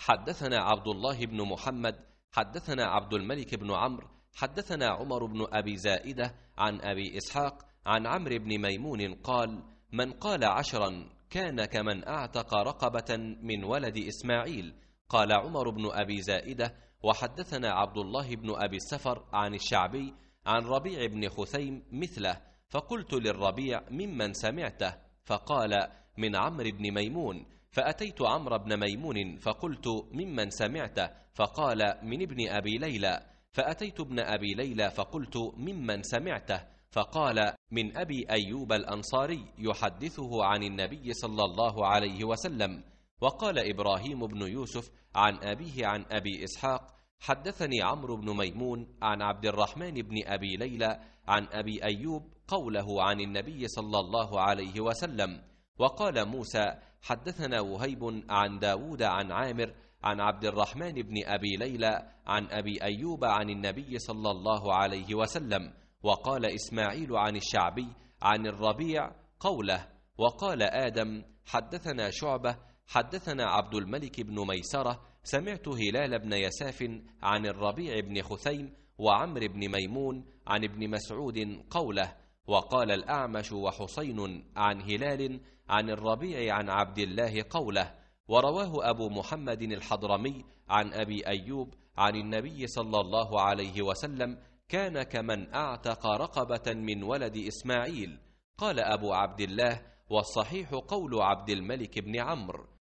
حدثنا عبد الله بن محمد حدثنا عبد الملك بن عمرو حدثنا عمر بن أبي زائدة عن أبي إسحاق عن عمرو بن ميمون قال: من قال 10 كان كمن أعتق رقبة من ولد إسماعيل. قال عمر بن أبي زائدة: وحدثنا عبد الله بن أبي السفر عن الشعبي عن ربيع بن خثيم مثله، فقلت للربيع: ممن سمعته؟ فقال: من عمرو بن ميمون. فأتيت عمرو بن ميمون فقلت: ممن سمعته؟ فقال: من ابن أبي ليلى. فأتيت ابن أبي ليلى فقلت: ممن سمعته؟ فقال: من أبي أيوب الأنصاري يحدثه عن النبي صلى الله عليه وسلم. وقال إبراهيم بن يوسف عن أبيه عن أبي إسحاق: حدثني عمرو بن ميمون عن عبد الرحمن بن أبي ليلى عن أبي أيوب قوله عن النبي صلى الله عليه وسلم. وقال موسى: حدثنا وهيب عن داود عن عامر عن عبد الرحمن بن أبي ليلى عن أبي أيوب عن النبي صلى الله عليه وسلم. وقال إسماعيل عن الشعبي عن الربيع قوله. وقال آدم: حدثنا شعبة حدثنا عبد الملك بن ميسرة سمعت هلال بن يساف عن الربيع بن خثيم وعمر بن ميمون عن ابن مسعود قوله. وقال الأعمش وحسين عن هلال عن الربيع عن عبد الله قوله. ورواه أبو محمد الحضرمي عن أبي أيوب عن النبي صلى الله عليه وسلم: كان كمن أعتق رقبة من ولد إسماعيل. قال أبو عبد الله: والصحيح قول عبد الملك بن عمرو.